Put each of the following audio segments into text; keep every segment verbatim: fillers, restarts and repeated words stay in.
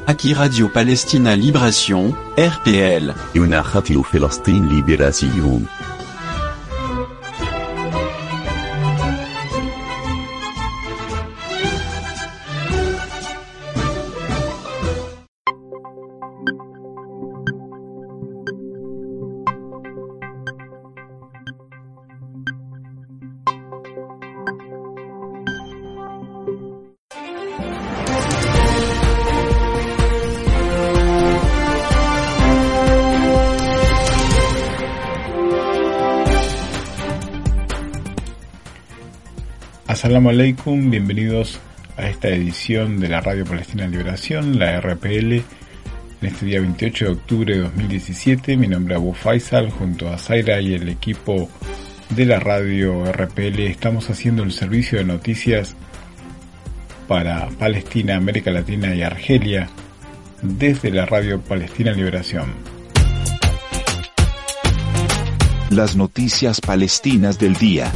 Aquí Radio Palestina Liberación, R P L. إذاعة فلسطين ليبراسيون. Assalamu alaikum, bienvenidos a esta edición de la Radio Palestina Liberación, la R P L, en este día veintiocho de octubre de dos mil diecisiete. Mi nombre es Abu Faisal, junto a Zaira y el equipo de la Radio R P L estamos haciendo el servicio de noticias para Palestina, América Latina y Argelia desde la Radio Palestina Liberación. Las noticias palestinas del día.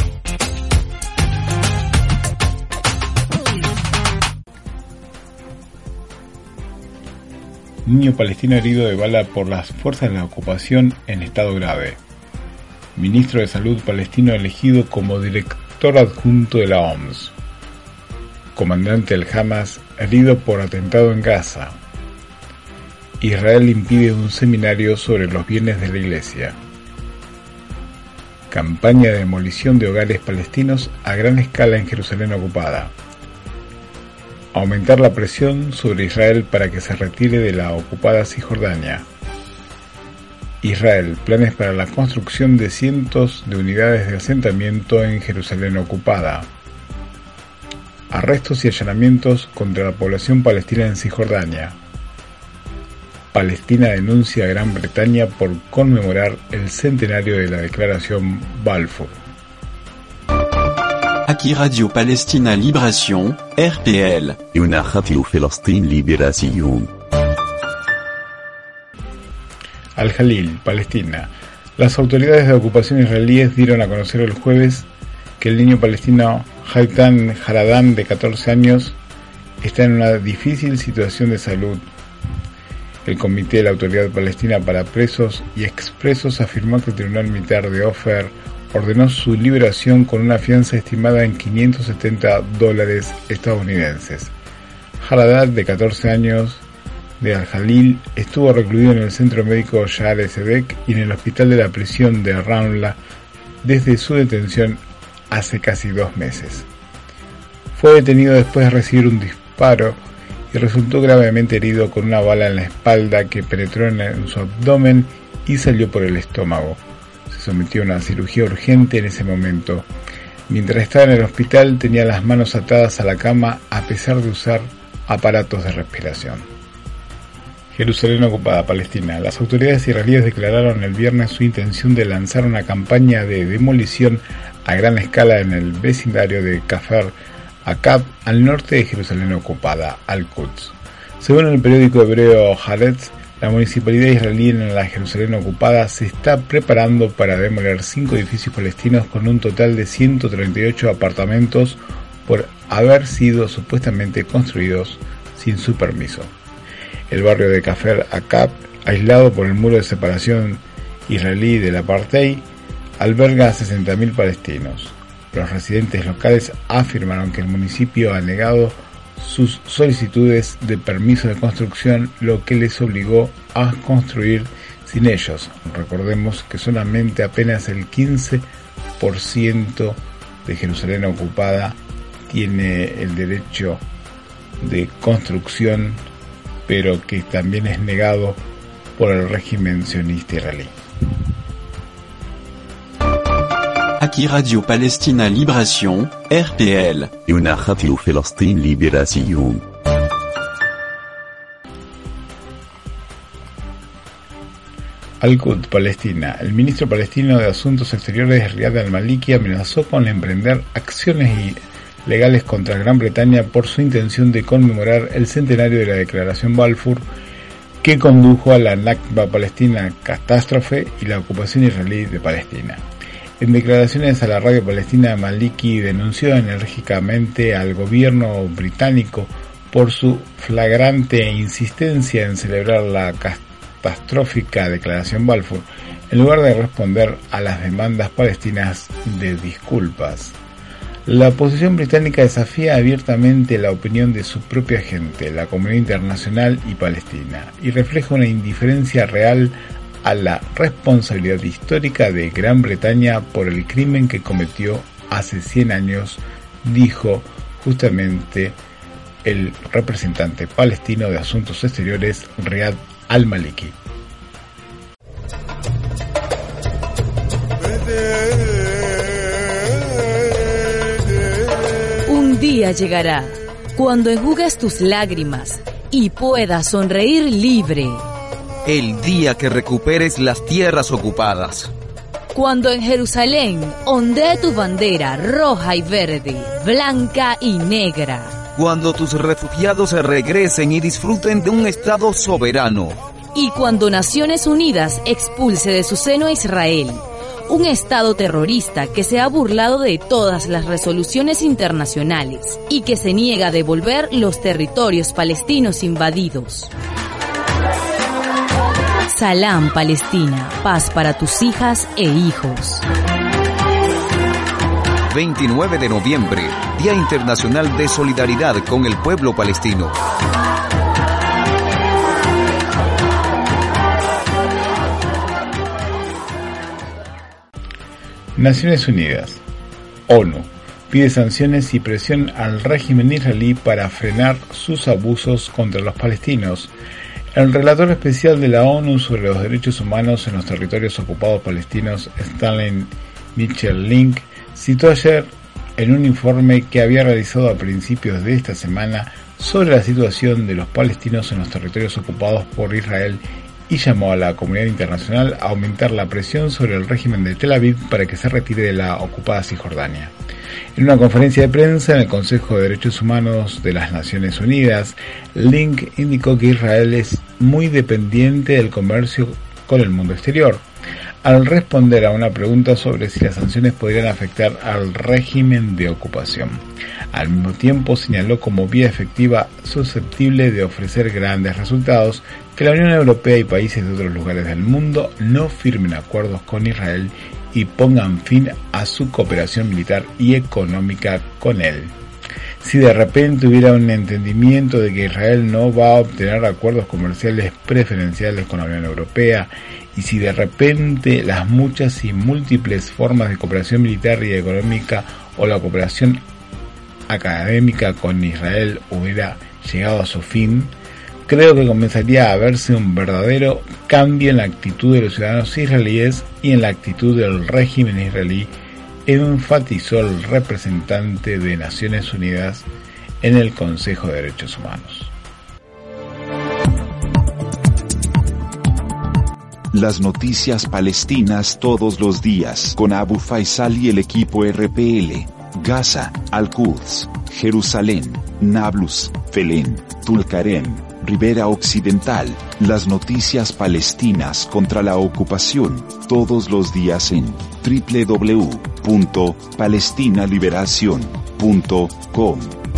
Niño palestino herido de bala por las fuerzas de la ocupación en estado grave. Ministro de Salud palestino elegido como director adjunto de la O M S. Comandante del Hamas herido por atentado en Gaza. Israel impide un seminario sobre los bienes de la Iglesia. Campaña de demolición de hogares palestinos a gran escala en Jerusalén ocupada. Aumentar la presión sobre Israel para que se retire de la ocupada Cisjordania. Israel, planes para la construcción de cientos de unidades de asentamiento en Jerusalén ocupada. Arrestos y allanamientos contra la población palestina en Cisjordania. Palestina denuncia a Gran Bretaña por conmemorar el centenario de la Declaración Balfour. Aquí Radio Palestina Liberación, R P L. إذاعة فلسطين ليبراسيون. Al-Jalil, Palestina. Las autoridades de ocupación israelíes dieron a conocer el jueves que el niño palestino Haytan Haradan, de catorce años, está en una difícil situación de salud. El Comité de la Autoridad Palestina para Presos y Expresos afirmó que el Tribunal Militar de Ofer ordenó su liberación con una fianza estimada en quinientos setenta dólares estadounidenses. Haradad, de catorce años, de Al-Jalil, estuvo recluido en el centro médico Sha'ar Sedek y en el hospital de la prisión de Ramla desde su detención hace casi dos meses. Fue detenido después de recibir un disparo y resultó gravemente herido con una bala en la espalda que penetró en su abdomen y salió por el estómago. Se sometió a una cirugía urgente en ese momento. Mientras estaba en el hospital tenía las manos atadas a la cama a pesar de usar aparatos de respiración. Jerusalén ocupada, Palestina. Las autoridades israelíes declararon el viernes su intención de lanzar una campaña de demolición a gran escala en el vecindario de Kafar Akab, al norte de Jerusalén ocupada, Al-Quds. Según el periódico hebreo Haaretz, la municipalidad israelí en la Jerusalén ocupada se está preparando para demoler cinco edificios palestinos con un total de ciento treinta y ocho apartamentos por haber sido supuestamente construidos sin su permiso. El barrio de Kafar Akab, aislado por el muro de separación israelí del apartheid, alberga a sesenta mil palestinos. Los residentes locales afirmaron que el municipio ha negado sus solicitudes de permiso de construcción, lo que les obligó a construir sin ellos. Recordemos que solamente apenas el quince por ciento de Jerusalén ocupada tiene el derecho de construcción, pero que también es negado por el régimen sionista israelí. Aquí Radio Palestina Liberación, R P L. إذاعة فلسطين ليبراسيون. Al-Quds, Palestina. El ministro palestino de Asuntos Exteriores, Riyad al-Maliki, amenazó con emprender acciones legales contra Gran Bretaña por su intención de conmemorar el centenario de la Declaración Balfour, que condujo a la Nakba palestina, catástrofe, y la ocupación israelí de Palestina. En declaraciones a la radio palestina, Maliki denunció enérgicamente al gobierno británico por su flagrante insistencia en celebrar la catastrófica declaración Balfour, en lugar de responder a las demandas palestinas de disculpas. La oposición británica desafía abiertamente la opinión de su propia gente, la comunidad internacional y Palestina, y refleja una indiferencia real a la responsabilidad histórica de Gran Bretaña por el crimen que cometió hace cien años, dijo justamente el representante palestino de Asuntos Exteriores, Riyad al-Maliki. Un día llegará cuando enjugues tus lágrimas y puedas sonreír libre. El día que recuperes las tierras ocupadas. Cuando en Jerusalén ondee tu bandera roja y verde, blanca y negra. Cuando tus refugiados regresen y disfruten de un Estado soberano. Y cuando Naciones Unidas expulse de su seno a Israel, un Estado terrorista que se ha burlado de todas las resoluciones internacionales y que se niega a devolver los territorios palestinos invadidos. Salam Palestina, paz para tus hijas e hijos. veintinueve de noviembre, Día Internacional de Solidaridad con el Pueblo Palestino. Naciones Unidas. ONU pide sanciones y presión al régimen israelí para frenar sus abusos contra los palestinos. El relator especial de la ONU sobre los derechos humanos en los territorios ocupados palestinos, Stanley Mitchell-Link, citó ayer en un informe que había realizado a principios de esta semana sobre la situación de los palestinos en los territorios ocupados por Israel y llamó a la comunidad internacional a aumentar la presión sobre el régimen de Tel Aviv para que se retire de la ocupada Cisjordania. En una conferencia de prensa en el Consejo de Derechos Humanos de las Naciones Unidas, Link indicó que Israel es muy dependiente del comercio con el mundo exterior. Al responder a una pregunta sobre si las sanciones podrían afectar al régimen de ocupación. Al mismo tiempo señaló como vía efectiva susceptible de ofrecer grandes resultados que la Unión Europea y países de otros lugares del mundo no firmen acuerdos con Israel y pongan fin a su cooperación militar y económica con él. Si de repente hubiera un entendimiento de que Israel no va a obtener acuerdos comerciales preferenciales con la Unión Europea, y si de repente las muchas y múltiples formas de cooperación militar y económica o la cooperación académica con Israel hubiera llegado a su fin, creo que comenzaría a verse un verdadero cambio en la actitud de los ciudadanos israelíes y en la actitud del régimen israelí, enfatizó el representante de Naciones Unidas en el Consejo de Derechos Humanos. Las noticias palestinas todos los días con Abu Faisal y el equipo R P L. Gaza, Al-Quds, Jerusalén, Nablus, Felén, Tulkarem, Ribera Occidental. Las noticias palestinas contra la ocupación, todos los días en doble u doble u doble u punto palestina liberación punto com.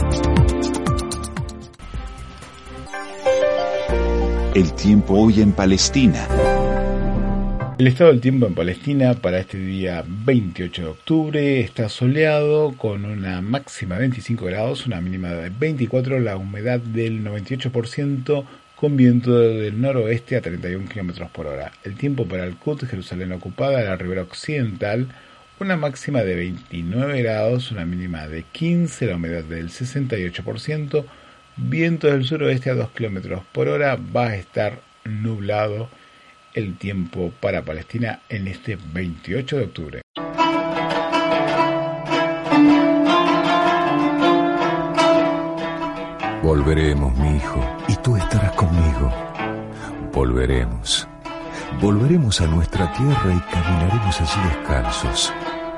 El tiempo hoy en Palestina. El estado del tiempo en Palestina para este día veintiocho de octubre está soleado con una máxima de veinticinco grados, una mínima de veinticuatro, la humedad del noventa y ocho por ciento con viento del noroeste a treinta y uno kilómetros por hora. El tiempo para Al-Quds, Jerusalén ocupada, la ribera occidental, una máxima de veintinueve grados, una mínima de quince, la humedad del sesenta y ocho por ciento, viento del suroeste a dos kilómetros por hora, va a estar nublado el tiempo para Palestina en este veintiocho de octubre. Volveremos, mi hijo, y tú estarás conmigo. Volveremos. Volveremos a nuestra tierra y caminaremos allí descalzos.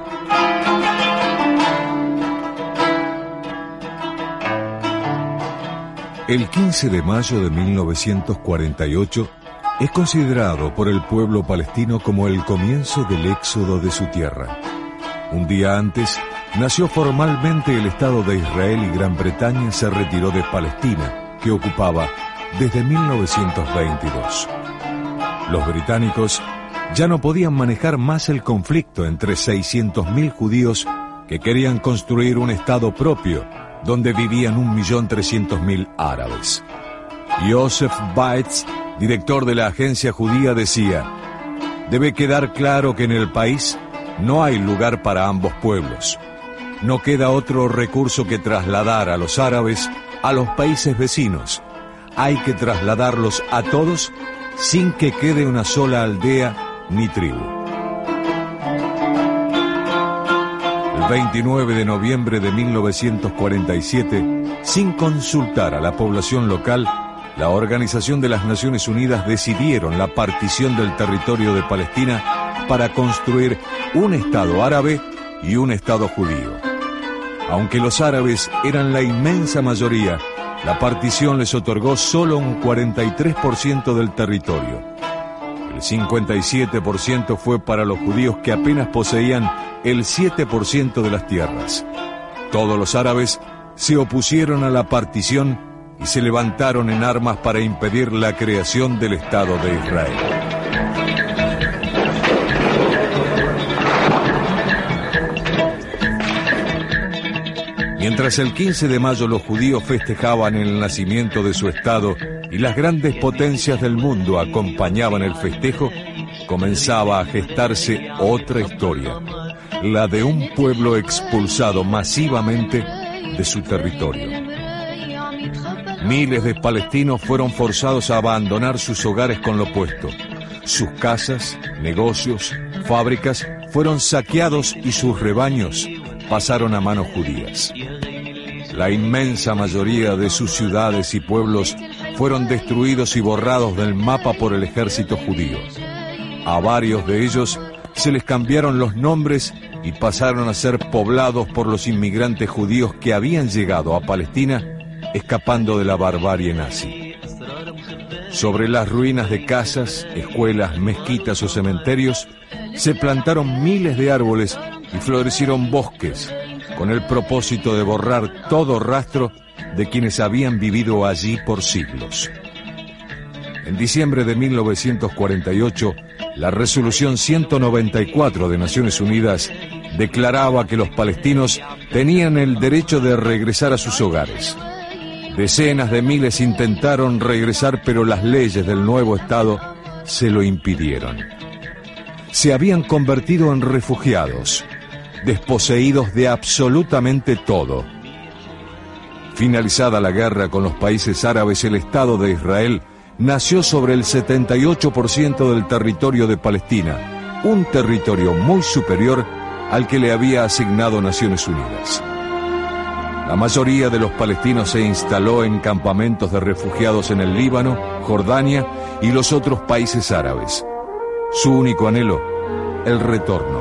El quince de mayo de mil novecientos cuarenta y ocho es considerado por el pueblo palestino como el comienzo del éxodo de su tierra. Un día antes, nació formalmente el Estado de Israel y Gran Bretaña se retiró de Palestina, que ocupaba desde mil novecientos veintidós. Los británicos ya no podían manejar más el conflicto entre seiscientos mil judíos que querían construir un Estado propio, donde vivían un millón trescientos mil árabes. Joseph Baetz, director de la agencia judía, decía: debe quedar claro que en el país no hay lugar para ambos pueblos. No queda otro recurso que trasladar a los árabes a los países vecinos. Hay que trasladarlos a todos sin que quede una sola aldea ni tribu. El veintinueve de noviembre de mil novecientos cuarenta y siete, sin consultar a la población local, la Organización de las Naciones Unidas decidieron la partición del territorio de Palestina para construir un Estado árabe y un Estado judío. Aunque los árabes eran la inmensa mayoría, la partición les otorgó solo un cuarenta y tres por ciento del territorio. El cincuenta y siete por ciento fue para los judíos, que apenas poseían el siete por ciento de las tierras. Todos los árabes se opusieron a la partición y se levantaron en armas para impedir la creación del Estado de Israel. Mientras el quince de mayo los judíos festejaban el nacimiento de su Estado y las grandes potencias del mundo acompañaban el festejo, comenzaba a gestarse otra historia, la de un pueblo expulsado masivamente de su territorio. Miles de palestinos fueron forzados a abandonar sus hogares con lo opuesto. Sus casas, negocios, fábricas fueron saqueados y sus rebaños pasaron a manos judías. La inmensa mayoría de sus ciudades y pueblos fueron destruidos y borrados del mapa por el ejército judío. A varios de ellos se les cambiaron los nombres y pasaron a ser poblados por los inmigrantes judíos que habían llegado a Palestina escapando de la barbarie nazi. Sobre las ruinas de casas, escuelas, mezquitas o cementerios se plantaron miles de árboles y florecieron bosques, con el propósito de borrar todo rastro de quienes habían vivido allí por siglos. En diciembre de mil novecientos cuarenta y ocho, la resolución ciento noventa y cuatro de Naciones Unidas declaraba que los palestinos tenían el derecho de regresar a sus hogares. Decenas de miles intentaron regresar, pero las leyes del nuevo Estado se lo impidieron. Se habían convertido en refugiados, desposeídos de absolutamente todo. Finalizada la guerra con los países árabes, el Estado de Israel nació sobre el setenta y ocho por ciento del territorio de Palestina, un territorio muy superior al que le había asignado Naciones Unidas. La mayoría de los palestinos se instaló en campamentos de refugiados en el Líbano, Jordania y los otros países árabes. Su único anhelo, el retorno.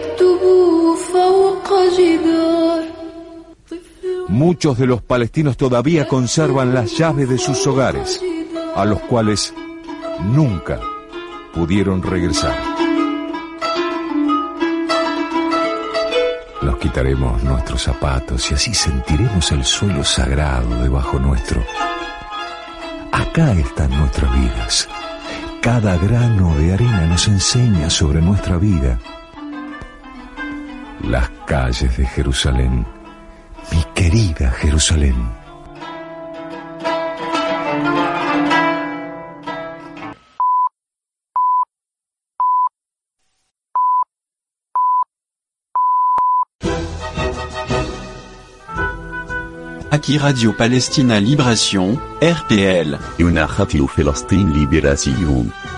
Muchos de los palestinos todavía conservan las llaves de sus hogares, a los cuales nunca pudieron regresar. Nos quitaremos nuestros zapatos y así sentiremos el suelo sagrado debajo nuestro. Acá están nuestras vidas. Cada grano de arena nos enseña sobre nuestra vida. Las calles de Jerusalén, mi querida Jerusalén. Aquí Radio Palestina Libration, R P L. يناخذ فلسطين ليبراسيون